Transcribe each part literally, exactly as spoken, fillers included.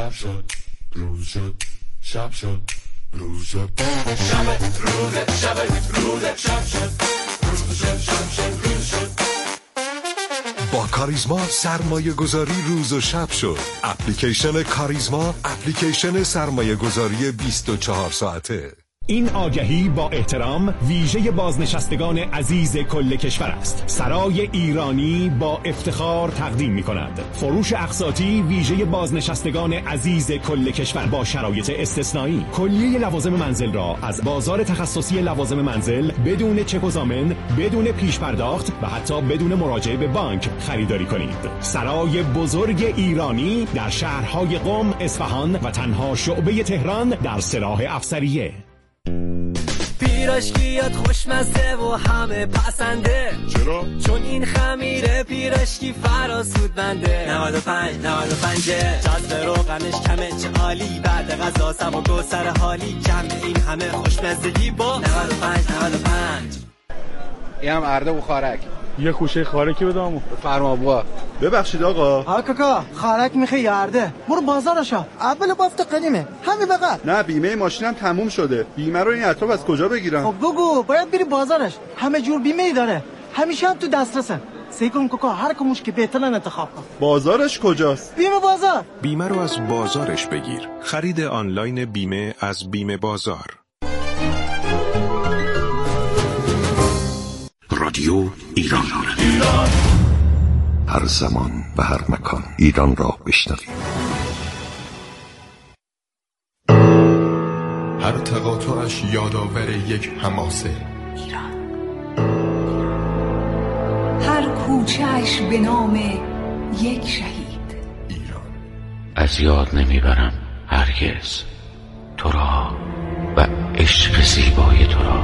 شب شد روز شد شب شد روز شد شب روز شب روز شب شد روز شد شب شد روز شد. با کاریزما سرمایه گذاری روز و شب شد. اپلیکیشن کاریزما، اپلیکیشن سرمایه گذاری بیست و چهار ساعته. این آگهی با احترام ویژه بازنشستگان عزیز کل کشور است. سرای ایرانی با افتخار تقدیم می کند فروش اقساطی ویژه بازنشستگان عزیز کل کشور با شرایط استثنایی. کلیه لوازم منزل را از بازار تخصصی لوازم منزل بدون چک و ضامن، بدون پیش پرداخت و حتی بدون مراجعه به بانک خریداری کنید. سرای بزرگ ایرانی در شهرهای قم، اصفهان و تنها شعبه تهران در سلاح افسریه. پیراشکیات خوشمزه و همه پسنده. چرا؟ چون این خمیره پیراشکی فراسود بنده. نود و پنج نود و پنج جذب روغنش کمه، چه عالی. بعد غذا سم و گوسر حالی، جمع این همه خوشمزگی با نود و پنج نود و پنج. این هم ارده و خارک. یه خوشه خارکی بدامو. فرما بوا. ببخشید آقا. ها کاکا خارک میخوای یارده؟ برو بازارشا. اول بافت قدیمه. همین بغل. نه بیمه ماشینم تموم شده. بیمه رو این اطراف از کجا بگیرم؟ خب بگو، باید بری بازارش. همه جور بیمه ای داره. همیشه هم تو دسترسه. سعی کن کاکا هر کموش که بهترن انتخاب کن. بازارش کجاست؟ بیمه بازار. بیمه رو از بازارش بگیر. خرید آنلاین بیمه از بیمه بازار. رادیو ایران. ایران هر زمان و هر مکان ایران را بشنوید. هر تقاطعش یادآور یک حماسه. ایران. هر کوچه‌اش به نام یک شهید. ایران. از یاد نمیبرم هرگز تو را و عشق زیبای تو را.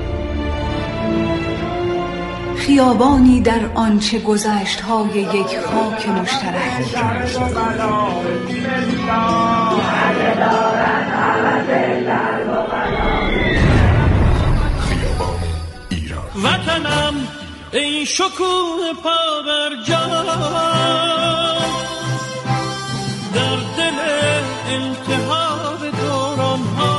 خیابانی در آنچه گذشت های یک خاک مشترک. خیابان ایران. وطنم ای شکوه پابرجان، در دل التهاب دوران ها.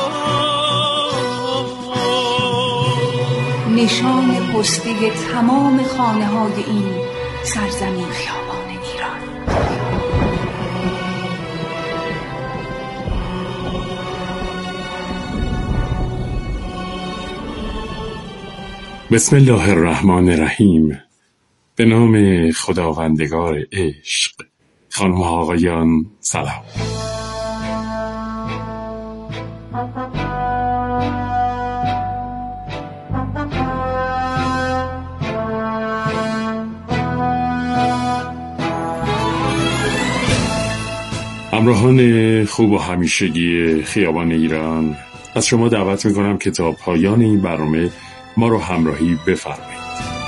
نشان پستی تمام خانه های این سرزمین خیابان ایران. بسم الله الرحمن الرحیم. به نام خداوندگار عشق. خانم و آقایان سلام. همراهان خوب و همیشگی خیابان ایران، از شما دعوت میکنم که تا پایان این برنامه ما رو همراهی بفرمایید.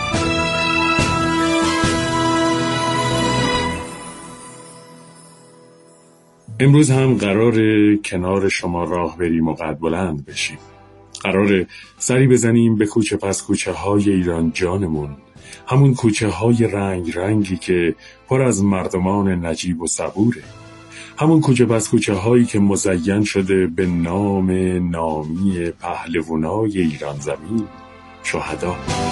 امروز هم قرار کنار شما راه بریم و قد بلند بشیم. قرار سری بزنیم به کوچه پس کوچه های ایران جانمون، همون کوچه های رنگ رنگی که پر از مردمان نجیب و صبوره، همون کوچه پس کوچه هایی که مزین شده به نام نامی پهلوانای ایران زمین، شهدا.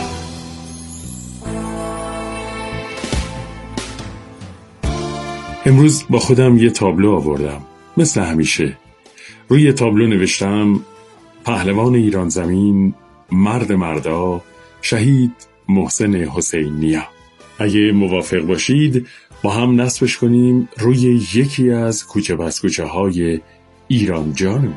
امروز با خودم یه تابلو آوردم. مثل همیشه روی تابلو نوشتم پهلوان ایران زمین، مرد مردا، شهید محسن حسینیا. اگه موافق باشید با هم نصبش کنیم روی یکی از کوچه پس کوچه های ایران جانمون.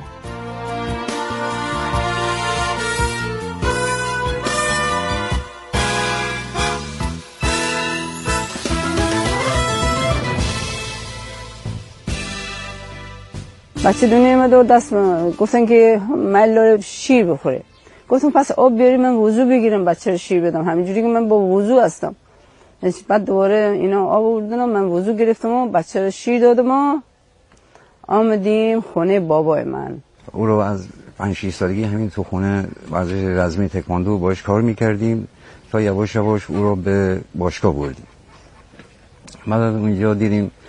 بچه دنیا ما دور دست من گفتن که ملال شیر بخوره. گفتم پس آب بیاری من وضو بگیرم بچه رو شیر بدم، همینجوری که من با وضو هستم. بعد دوباره اینا آب آوردن من وضو گرفتم و بچه رو شیر دادم و آمدیم خونه بابای من. او رو از پنج شش سالگی همین تو خونه ورزش رزمی تکواندو باش کار میکردیم تا یواش یواش او رو به باشگاه بردیم. بعد از اونجا دیدیم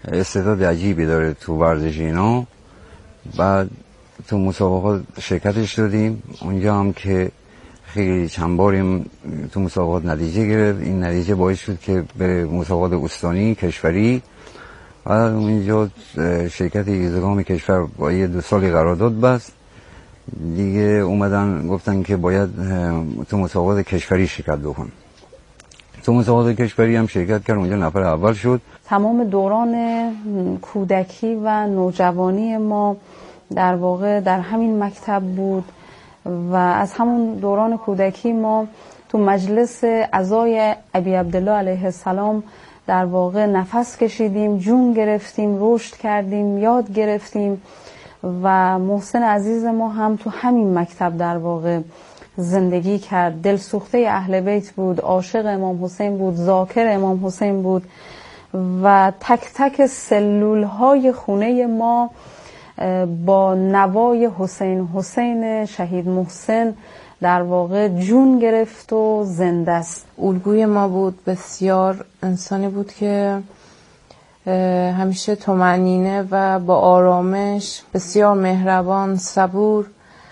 استعداد عجیبی داره تو ورزش اینا. بعد تو مسابقات شرکتش دادیم، اونجا هم که خیلی چند باریم تو مسابقات نتیجه گرفت. این نتیجه باعث شد که به مسابقات استانی کشوری و اونجا شرکت ایزگام کشور با یه دو سالی قرارداد بست دیگه. اومدن گفتن که باید تو مسابقات کشوری شرکت بکن. تو مسابقات کشوری هم شرکت کرد، اونجا نفر اول شد. تمام دوران کودکی و نوجوانی ما در واقع در همین مکتب بود و از همون دوران کودکی ما تو مجلس عزای ابی عبدالله علیه السلام در واقع نفس کشیدیم، جون گرفتیم، رشد کردیم، یاد گرفتیم و محسن عزیز ما هم تو همین مکتب در واقع زندگی کرد. دلسوخته اهل بیت بود، عاشق امام حسین بود، ذاکر امام حسین بود و تک تک سلول های خونه ما با نوای حسین حسین شهید محسن در واقع جون گرفت و زنده است. الگوی ما بود، بسیار انسانی بود که همیشه طمأنینه و با آرامش، بسیار مهربان، صبور.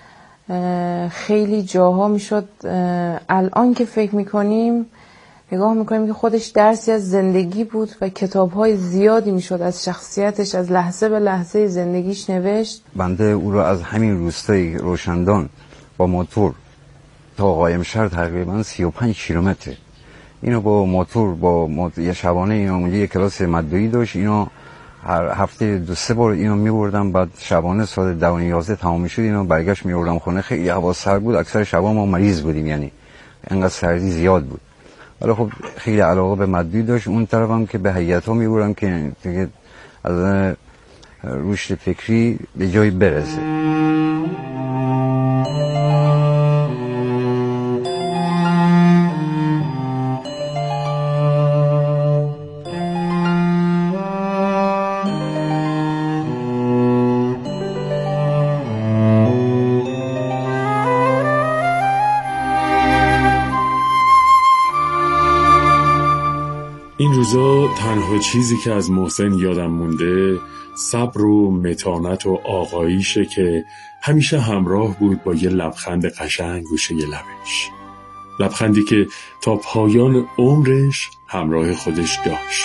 خیلی جاها میشد الان که فکر میکنیم نگاه میکنیم که خودش درسی از زندگی بود و کتاب‌های زیادی میشد از شخصیتش، از لحظه به لحظه زندگیش نوشت. بنده او رو از همین روستای روشندان با موتور تا قائمشهر تقریبا سی و پنج کیلومتر اینو با موتور با موتور یه شبانه اینو اونجا یه کلاس مدویی داشت، اینو هر هفته دو سه بار اینو میبردم. بعد شبانه ساعت ده و یازده تمام شد اینو برگشت میبردم خونه. خیلی هوا سرد بود، اکثر شبا ما مریض بودیم، یعنی انقدر سردی زیاد بود. ولی خب خیلی علاقه به مدوی داشت. اون طرفم که به هیئت‌ها میبرم که دیگه از رشد فکری به جایی برسه. این روزا تنها چیزی که از محسن یادم مونده صبر و متانت و آقاییشه که همیشه همراه بود با یه لبخند قشنگ گوشه ی لبش، لبخندی که تا پایان عمرش همراه خودش داشت.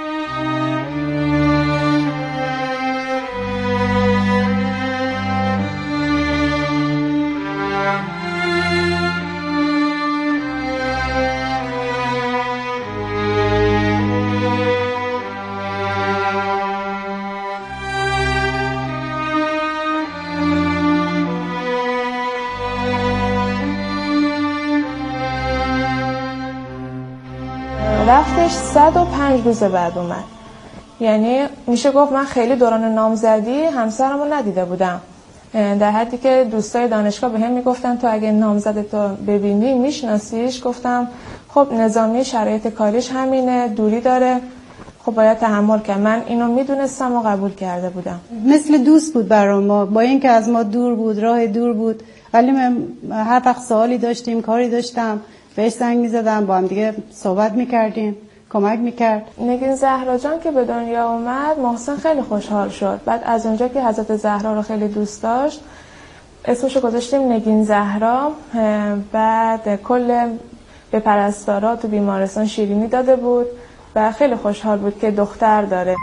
رفتش صد و پنج روز بعد اومد. یعنی میشه گفت من خیلی دوران نامزدی همسرم رو ندیده بودم، در حدی که دوستای دانشگاه به هم میگفتن تو اگه نامزدتو ببینی میشناسیش؟ گفتم خب نظامی شرایط کاریش همینه، دوری داره، خب باید تحمل کنم. من اینو میدونستم و قبول کرده بودم. مثل دوست بود برای ما، با اینکه از ما دور بود، راه دور بود، ولی من هر وقت سوالی داشتیم، کاری داشتم، بهش زنگ میزدم، با هم دیگه صحبت میکردیم، کمک میکرد. نگین زهرا جان که به دنیا اومد محسن خیلی خوشحال شد. بعد از اونجا که حضرت زهرا رو خیلی دوست داشت اسمشو گذاشتیم نگین زهرا. بعد کل به پرستارا تو بیمارستان شیرینی داده بود و خیلی خوشحال بود که دختر داره.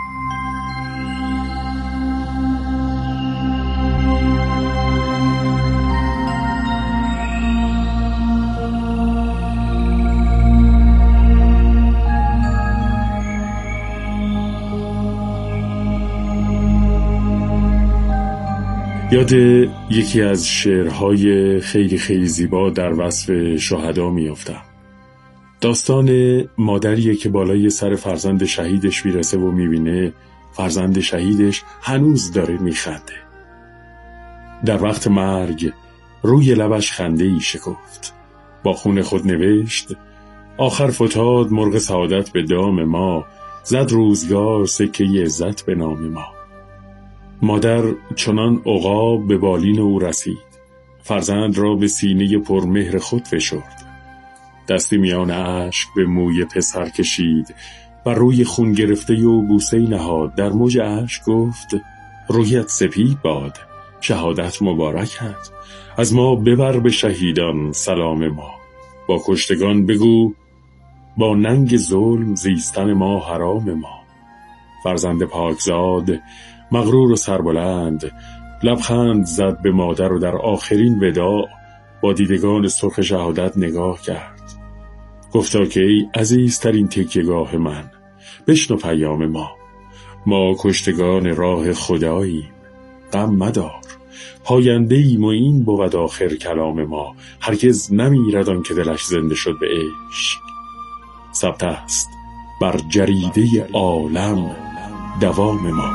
یاد یکی از شعرهای خیلی خیلی زیبا در وصف شهدا میافتم. داستان مادریه که بالای سر فرزند شهیدش میرسه و میبینه فرزند شهیدش هنوز داره میخنده. در وقت مرگ روی لبش خنده ای شکفت، با خون خود نوشت آخر فتاد مرغ سعادت به دام ما، زد روزگار سکه عزت به نام ما. مادر چنان عقاب به بالین او رسید، فرزند را به سینه پرمهر خود فشرد. دستی میان اشک به موی پسر کشید، و روی خون گرفته و بوسه‌ای نهاد. در موج اشک گفت رویت سپید باد، شهادت مبارکت، از ما ببر به شهیدان سلام ما. با کشتگان بگو با ننگ ظلم زیستن ما حرام ما. فرزند پاکزاد مغرور و سربلند لبخند زد به مادر و در آخرین وداع با دیدگان سرخ شهادت نگاه کرد. گفتا که ای عزیزترین تکیه‌گاه من، بشنو پیام ما. ما کشتگان راه خداییم، غم مدار، پاینده ایم و این بود آخر کلام ما. هرگز نمیرد آن که دلش زنده شد به عشق، ثبت است بر جریده عالم دوام ما.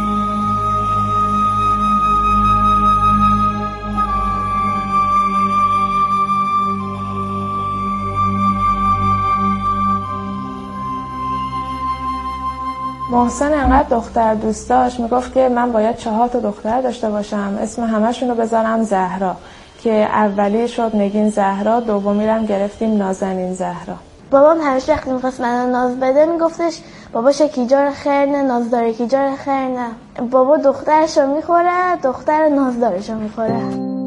محسن انقدر دختر دوست داشت میگفت که من باید چهار تا دختر داشته باشم، اسم همشون رو بذارم زهرا، که اولی شد نگین زهرا، دومی رو گرفتیم نازنین زهرا. بابام همیشه وقتی میخواست منو ناز بده میگفتش بابا شکیجار خیر نه، نازدار کیجار خیر نه. بابا دخترشو میخوره، دختر نازدارشو میخوره.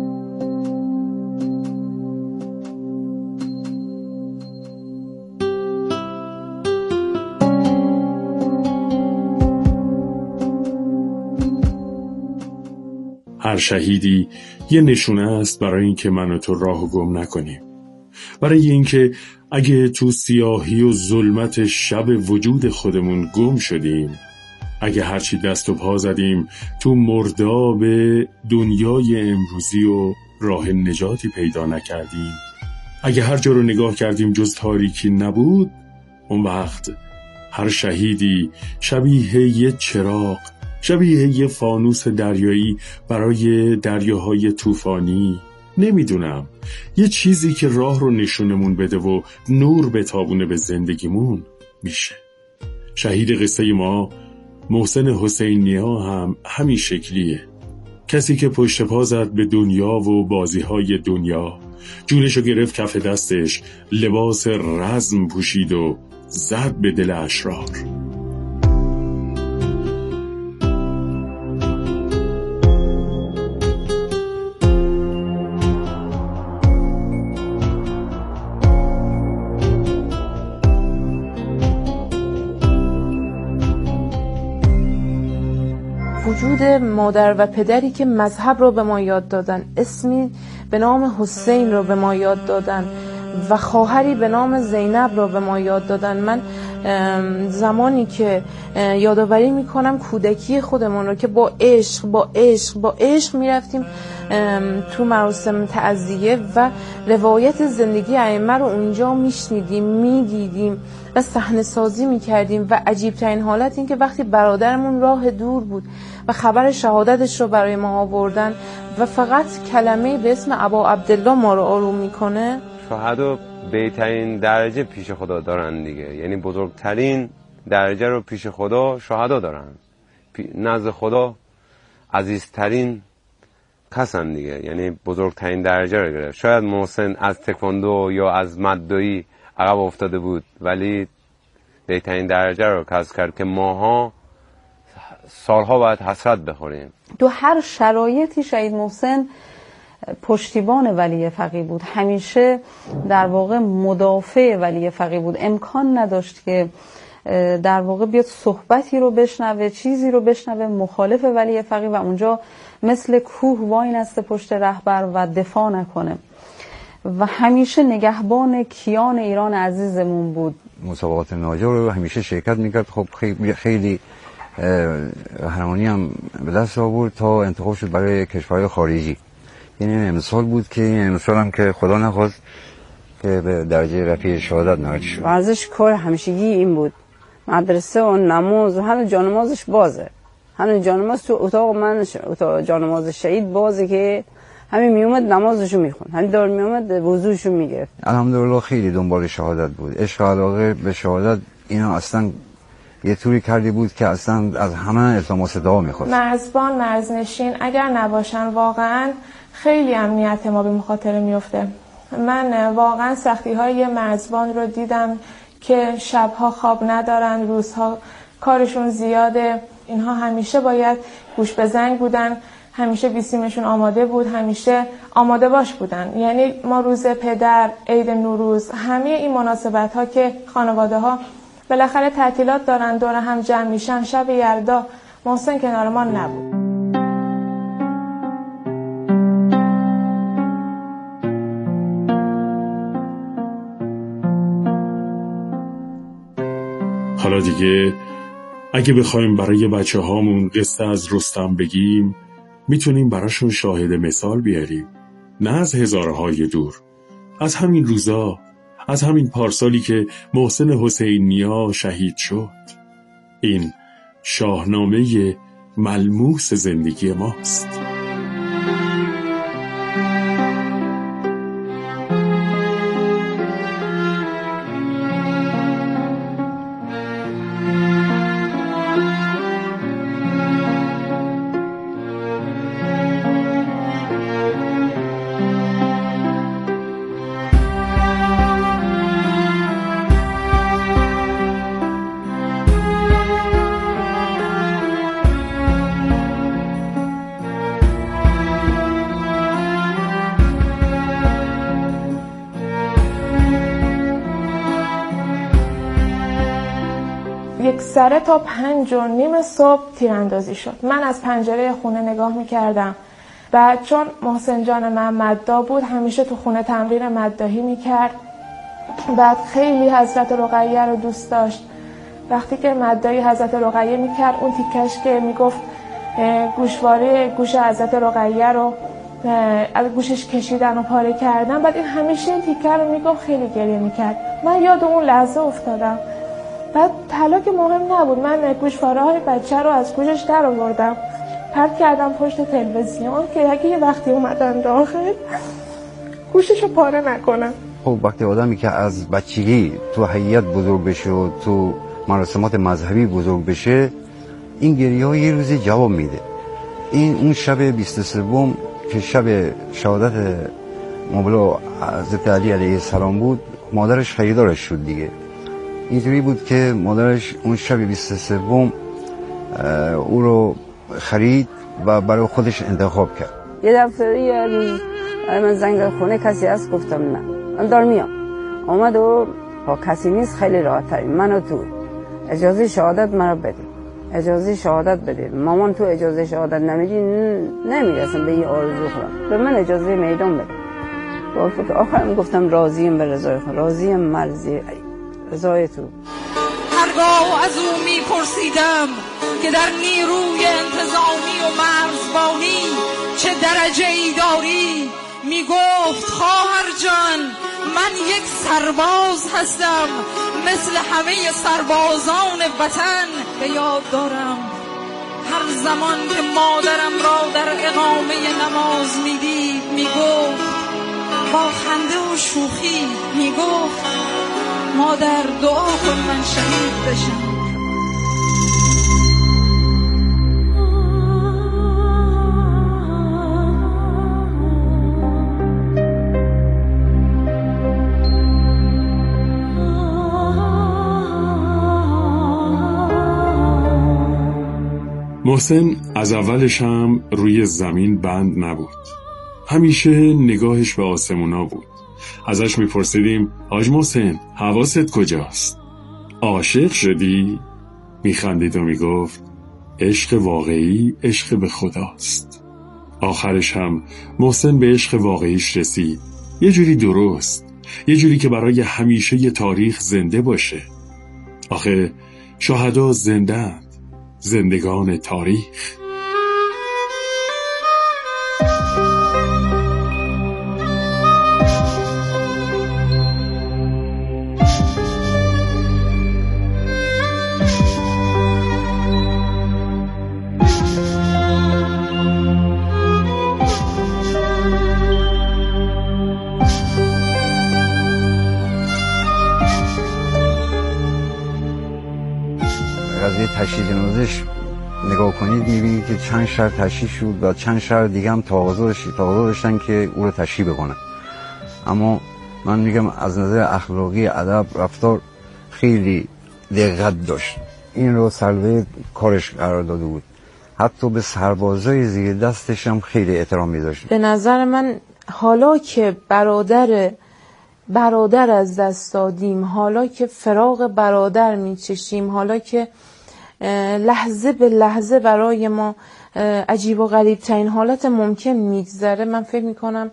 هر شهیدی یه نشونه است برای اینکه من و تو راهو گم نکنیم، برای اینکه اگه تو سیاهی و ظلمت شب وجود خودمون گم شدیم، اگه هرچی دست و پا زدیم تو مرداب دنیای امروزی و راه نجاتی پیدا نکردیم، اگه هر جا رو نگاه کردیم جز تاریکی نبود، اون وقت هر شهیدی شبیه یه چراغ، شبیه یه فانوس دریایی برای دریاهای طوفانی، نمیدونم، یه چیزی که راه رو نشونمون بده و نور بتابونه به زندگیمون میشه. شهید قصه ما محسن حسینیا هم همین شکلیه، کسی که پشت پا زد به دنیا و بازیهای دنیا، جونشو گرفت کف دستش، لباس رزم پوشید و زد به دل اشرار. وجود مادر و پدری که مذهب رو به ما یاد دادن، اسمی به نام حسین رو به ما یاد دادن و خواهری به نام زینب رو به ما یاد دادن. من زمانی که یادآوری میکنم کودکی خودمون رو که با عشق با عشق با عشق میرفتیم تو مراسم تعزیه و روایت زندگی ائمه رو اونجا میشنیدیم، میدیدیم و صحنه سازی میکردیم و عجیب ترین حالت این که وقتی برادرمون راه دور بود و خبر شهادتش رو برای ما آوردن و فقط کلمه به اسم ابا عبدالله ما رو آروم میکنه. شهدا بهترین درجه پیش خدا دارن دیگه، یعنی بزرگترین درجه رو پیش خدا شهدا دارن، نزد خدا عزیزترین کسن دیگه، یعنی بزرگترین درجه رو گرفت. شاید محسن از تکواندو یا از مدعی عقب افتاده بود ولی بهترین درجه رو کسب کرد که ماها سالها باید حسرت بخوریم. تو هر شرایطی شهید محسن پشتیبان ولی فقیه بود، همیشه در واقع مدافع ولی فقیه بود. امکان نداشت که در واقع بیاد صحبتی رو بشنوه، چیزی رو بشنوه مخالف ولی فقیه و اونجا مثل کوه وای نسته پشت رهبر و دفاع نکنه و همیشه نگهبان کیان ایران عزیزمون بود. مسابقات ناجر رو همیشه شرکت میکرد. خب خیلی, خیلی قهرمانی هم به دست آورد تا انتخاب شد برای کشورهای خارجی. یعنی امسال بود که این امسال هم که خدا نخواست که به درجه رفیع شهادت نهاد شد. ورزش کار همیشگی این بود، مدرسه و نماز و همه جانمازش بازه، همه جانماز تو اتاق من اتاق جانماز شهید بازه که همین میومد نمازشو میخوند، همین دار میومد وضوشو میگرفت. الحمدلله خیلی دنبال شهادت بود، عشق علاقه به شهادت اینا اصلا یه طوری کردی بود که اصلا از همه التماس دعا میخواست. مرزبان مرزنشین اگر نباشن واقعا خیلی امنیت ما به مخاطره میفته. من واقعا سختی های مرزبان رو دیدم که شبها خواب ندارن، روزها کارشون زیاده. اینها همیشه باید گوش به زنگ بودن، همیشه بیسیمشون آماده بود، همیشه آماده باش بودن. یعنی ما روز پدر، عید نوروز، همه این مناسبت ها که خانواده ها بالاخره تعطیلات دارن، دور هم جمع میشن، شب یلدا محسن کنار ما نبود. حالا دیگه اگه بخوایم برای بچه هامون قصه از رستم بگیم، میتونیم براشون شاهد مثال بیاریم. نه از هزارهای دور، از همین روزا، از همین پارسالی که محسن حسینیا شهید شد. این شاهنامه ملموس زندگی ماست. یک سره تا پنج و نیم صبح تیراندازی شد. من از پنجره خونه نگاه میکردم. بعد چون محسن جان من مداح بود، همیشه تو خونه تمرین مداحی میکرد. بعد خیلی حضرت رقیه رو دوست داشت. وقتی که مداحی حضرت رقیه میکرد، اون تیکش که میگفت گوشواره گوش حضرت رقیه رو از گوشش کشیدن و پاره کردن، بعد این همیشه این تیکه رو میگفت، خیلی گریه میکرد. من یاد اون لحظه افتادم. بعد طلا که مهم نبود، من گوشواره های بچه رو از گوشش در آوردم، پرت کردم پشت تلویزیون که اگه یه وقتی اومدن داخل گوششو پاره نکنم. خب وقتی آدمی که از بچگی تو حیات بزرگ بشه و تو مراسمات مذهبی بزرگ بشه، این گریه ها یه روزی جواب میده. این اون شب بیست و سوم که شب شهادت مولا حضرت علی علیه السلام بود، مادرش خریدارش شد دیگه. اینطوری بود که مادرش اون شب بیست و سوم او رو خرید و برای خودش انتخاب کرد. یه دفعه یه روز من زنگ خونه کسی هست، گفتم نه من دار میام. آمد و با کسی نیست، خیلی راحت ترین من و تو اجازه شهادت مرا بدید، اجازه شهادت بدید. مامان تو اجازه شهادت نمیدی نمیرسم به این آرزو خودم، به من اجازه میدان بدید. با آخرم گفتم راضیم به رضای خود، راضیم مرضی رضای تو. هرگاه از او میپرسیدم که در نیروی انتظامی و مرزبانی چه درجه ای داری، میگفت خواهر جان من یک سرباز هستم مثل همه سربازان وطن. به یاد دارم هر زمان که مادرم را در اقامه نماز میدید، میگفت با خنده و شوخی، میگفت مادر دعا کن من شهید بشم. محسن از اولش هم روی زمین بند نبود، همیشه نگاهش به آسمونا بود. ازش میپرسیدیم حاج محسن حواست کجاست؟ عاشق شدی؟ میخندید و میگفت عشق واقعی عشق به خداست. آخرش هم محسن به عشق واقعیش رسید، یه جوری درست، یه جوری که برای همیشه یه تاریخ زنده باشه. آخه شهدا زنده‌اند، زندگان تاریخ. قضیه تشییع جنازش نگاه کنید میبینید که چند شهر تشییع شد و چند شهر دیگه هم تقاضا داشتن که او رو تشییع بکنن. اما من میگم از نظر اخلاقی، ادب، رفتار خیلی دقت داشت، این رو سلوه کارش قرار داده بود. حتی به سربازای زیر دستش هم خیلی احترام می‌ذاشت. به نظر من حالا که برادر برادر از دست دادیم، حالا که فراق برادر میچشیم، حالا که لحظه به لحظه برای ما عجیب و غریب ترین حالت ممکن میگذره، من فکر میکنم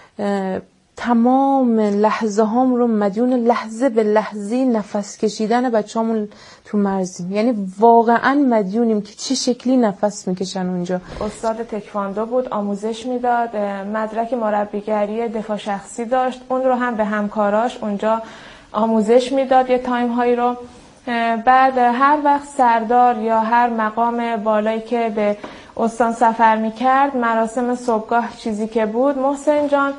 تمام لحظه هام رو مدیون لحظه به لحظه نفس کشیدن بچه‌مون تو مرزیم. یعنی واقعا مدیونیم که چه شکلی نفس میکشن اونجا. استاد تکواندو بود، آموزش میداد، مدرک مربیگری دفاع شخصی داشت، اون رو هم به همکاراش اونجا آموزش میداد یه تایم هایی رو. بعد هر وقت سردار یا هر مقام بالایی که به استان سفر میکرد، مراسم صبحگاه چیزی که بود، محسن جان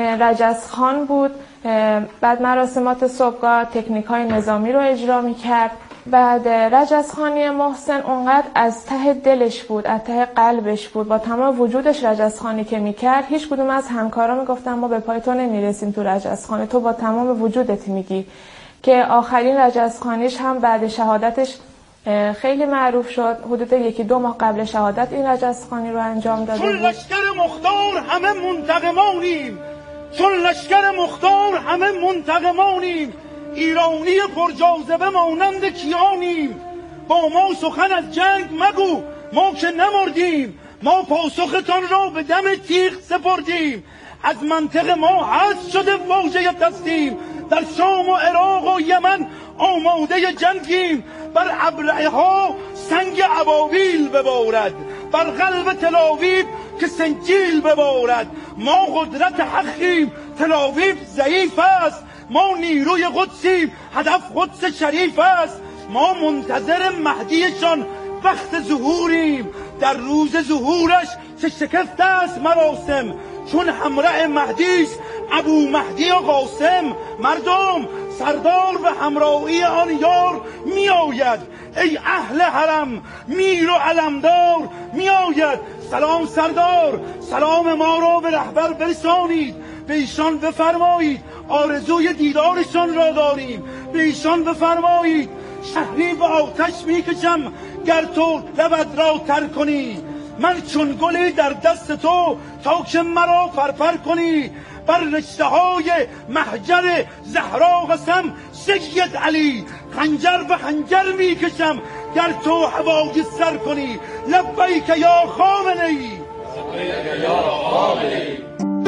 رجزخان بود. بعد مراسمات صبحگاه تکنیک های نظامی رو اجرا میکرد. بعد رجزخانی محسن اونقدر از ته دلش بود، از ته قلبش بود، با تمام وجودش رجزخانی که میکرد. هیچ کدوم از همکارا میگفتن ما به پای تو نمیرسیم تو رجزخانی، تو با تمام وجودت میگی. که آخرین رجزخانیش هم بعد شهادتش خیلی معروف شد. حدود یکی دو ماه قبل شهادت این رجزخانی رو انجام داده بود. چون لشکر مختار همه منتقمانیم، چون لشکر مختار همه منتقمانیم، ایرانی پرجاذبه مانند کیانیم. با ما سخن از جنگ مگو، ما که نمردیم، ما پاسختان را به دم تیغ سپردیم. از منطق ما حذف شده واژه دستیم، در شام و عراق و یمن آماده جنگیم. بر ابرعه ها سنگ ابابیل ببارد، بر قلب تلاویب که سنجیل ببارد. ما قدرت حقیم، تلاویب ضعیف است، ما نیروی قدسیم، هدف قدس شریف است. ما منتظر مهدیشان وقت ظهوریم، در روز ظهورش چه شکست است مراسم. چون همراه مهدیست ابو مهدی و قاسم، مردم سردار به همراهی آن یار می آید. ای اهل حرم میر و علمدار می آید. سلام سردار، سلام ما را به رهبر برسانید، به ایشان بفرمایید آرزوی دیدارشان را داریم. به ایشان بفرمایید شهری به آتش می کشم گر تو لبت را تر کنی. من چون گلی در دست تو تا که مرا فرفر کنی. بر رشته های محجر زهرا قسم سید علی، خنجر به خنجر می کشم گر تو هوای سر کنی. لبیک یا خامنه‌ای، لبیک یا خامنه‌ای.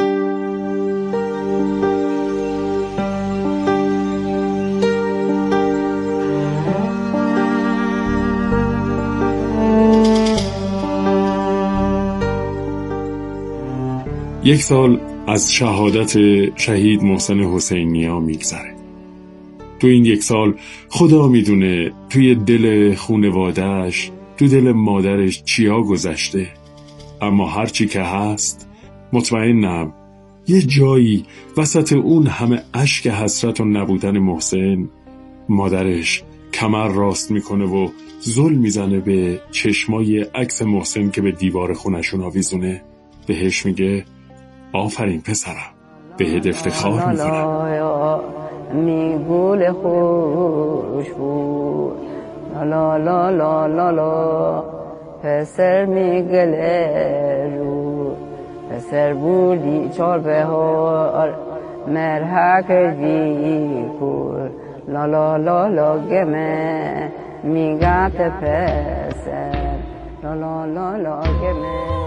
یک سال از شهادت شهید محسن حسین نیا میگذره. تو این یک سال خدا میدونه توی دل خونوادهش، تو دل مادرش چیا گذشته. اما هرچی که هست مطمئنم یه جایی وسط اون همه اشک حسرت و نبودن محسن، مادرش کمر راست میکنه و زل میزنه به چشمای عکس محسن که به دیوار خونشون آویزونه. بهش میگه آفرین پسرم، بهت افتخار میکنم. میگول خوش بود لا لا لا لا لا، پسر میگله رو، پسر بودی چار بهار مرحک جی کور لا لا لا لا گمه میگت پسر لا لا لا لا گمه.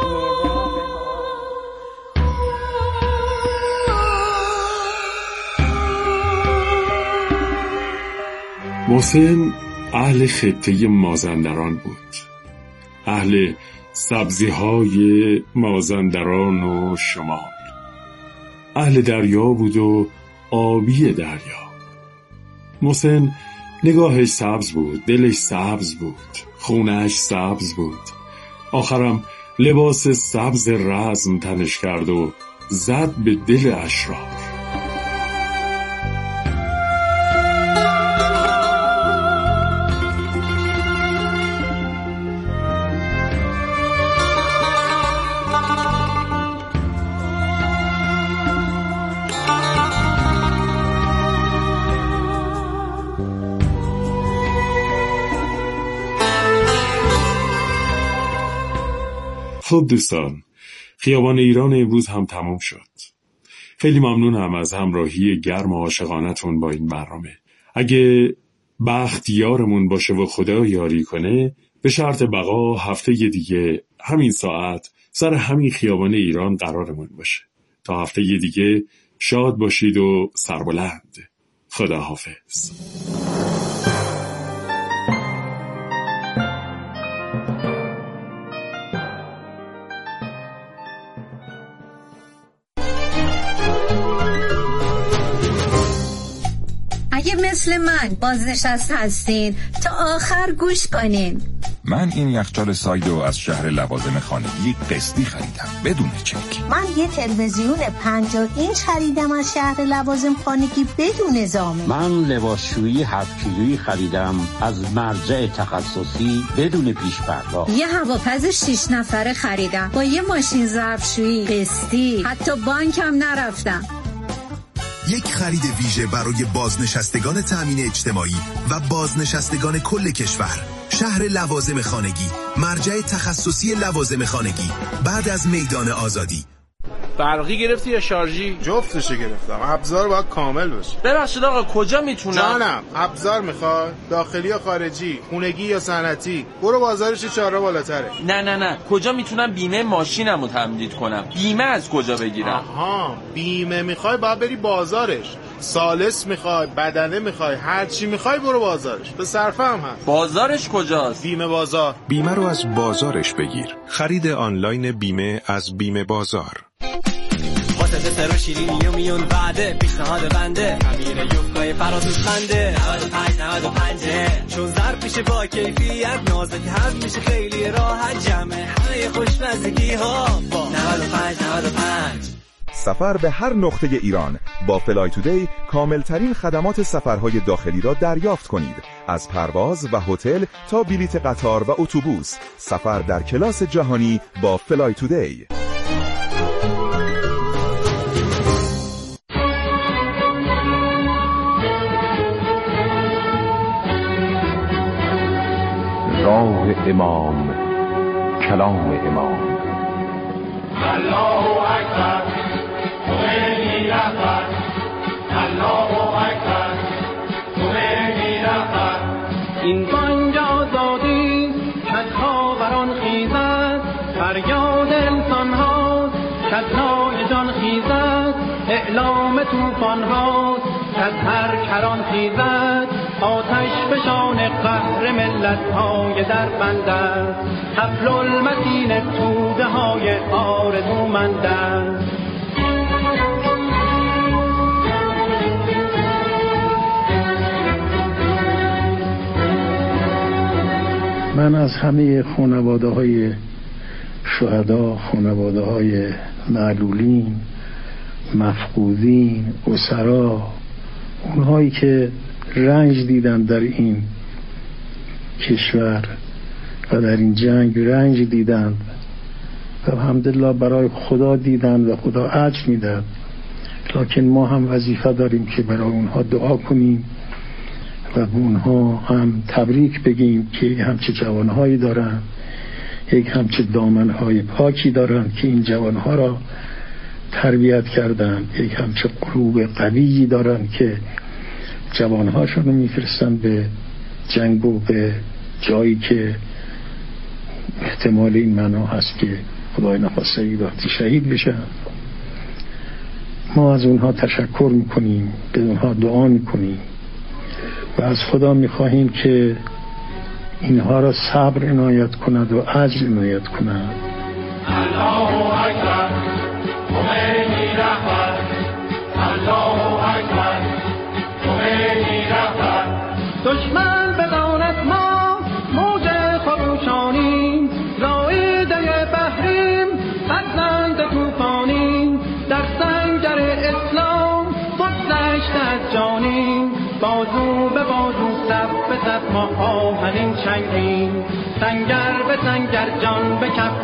محسن اهل خطه مازندران بود، اهل سبزی های مازندران و شمال، اهل دریا بود و آبی دریا. محسن نگاهش سبز بود، دلش سبز بود، خونهش سبز بود. آخرم لباس سبز رزم تنش کرد و زد به دل اشرار. خب دوستان، خیابان ایران امروز هم تمام شد. خیلی ممنونم از همراهی گرم و عاشقانتون با این برنامه. اگه بخت یارمون باشه و خدا یاری کنه، به شرط بقا هفته دیگه همین ساعت سر همین خیابان ایران قرارمون باشه. تا هفته دیگه شاد باشید و سربلند. خدا حافظ. اگه مثل من بازنشسته هستین تا آخر گوش کنین. من این یخچال سایدو از شهر لوازم خانگی قسطی خریدم بدون چک. من یه تلویزیون پنجاه اینچ خریدم از شهر لوازم خانگی بدون ضامن. من لباسشویی هفت کیلویی خریدم از مرجع تخصصی بدون پیش پرداخت. یه هواپز شش نفره خریدم با یه ماشین ظرفشویی قسطی، حتی بانکم نرفتم. یک خرید ویژه برای بازنشستگان تامین اجتماعی و بازنشستگان کل کشور. شهر لوازم خانگی، مرجع تخصصی لوازم خانگی، بعد از میدان آزادی. برقی گرفتی یا شارژی؟ جفتشو گرفتم. ابزار باید کامل باشه. ببخشید آقا کجا میتونم؟ جانم، ابزار میخواد؟ داخلی یا خارجی؟ خونگی یا صنعتی؟ برو بازارش چهارراه بالاتره. نه نه نه، کجا میتونم بیمه ماشینمو تمدید کنم؟ بیمه از کجا بگیرم؟ آها، بیمه میخوای باید بری بازارش. سالس میخوای، بدنه میخوای، هر چی میخوای برو بازارش. به صرفه هم هست. بازارش کجاست؟ بیمه بازار. بیمه رو از بازارش بگیر. خرید آنلاین بیمه از بیمه بازار. واسه دسر و شیرینی و میون بعده پیشنهاد بنده امیر یوفقای فراتوش خنده نود و پنج نود و پنج چون ظرف میشه با کیفیت نازک هم میشه خیلی راحت جمع همه خوشمزگی ها با نود و پنج نود و پنج. سفر به هر نقطه ایران با فلای تودی کاملترین خدمات سفرهای داخلی را دریافت کنید. از پرواز و هتل تا بلیت قطار و اتوبوس، سفر در کلاس جهانی با فلای تودی. راه امام، کلام امام. الله اکبر، خمینی رهبر. الله اکبر، خمینی رهبر. این بانگ آزادی کدها بران خیزد، فریاد انسان ها کدهای جان خیزد، اعلام توفان ها کد هر کران خیزد، آتش بشان قهر ملت های در بند است، حبل المتین توده های آرزومند است. من از همه خانواده های شهدا، خانواده های معلولین، مفقودین، اسرا، اونهایی که رنج دیدن در این کشور و در این جنگ رنج دیدن و الحمدلله برای خدا دیدن و خدا اجر میدن، لکن ما هم وظیفه داریم که برای اونها دعا کنیم و به اونها هم تبریک بگیم که همچه جوانهایی دارن، یک همچه دامنهای پاکی دارن که این جوانها را تربیت کردن، یک همچه قلوب قویی دارن که جوانهاشون رو میفرستن به جنگ و به جایی که احتمال این معنا هست که خدای نخواسته ای وقتی شهید بشن. ما از اونها تشکر میکنیم، به اونها دعا میکنیم و از خدا میخواهیم که اینها را صبر عنایت کند و اجر عنایت کند. الله اکبر، خمینی رهبر. الله اکبر، خمینی رهبر. دشمن بداند ما موج خروشانیم، زایده بحریم فرزند توفانیم، در سنگر اسلام بگذشت از جانیم، بازو به بازو صف به صف ما آهنین چنگیم، سنگر به سنگر جان به کف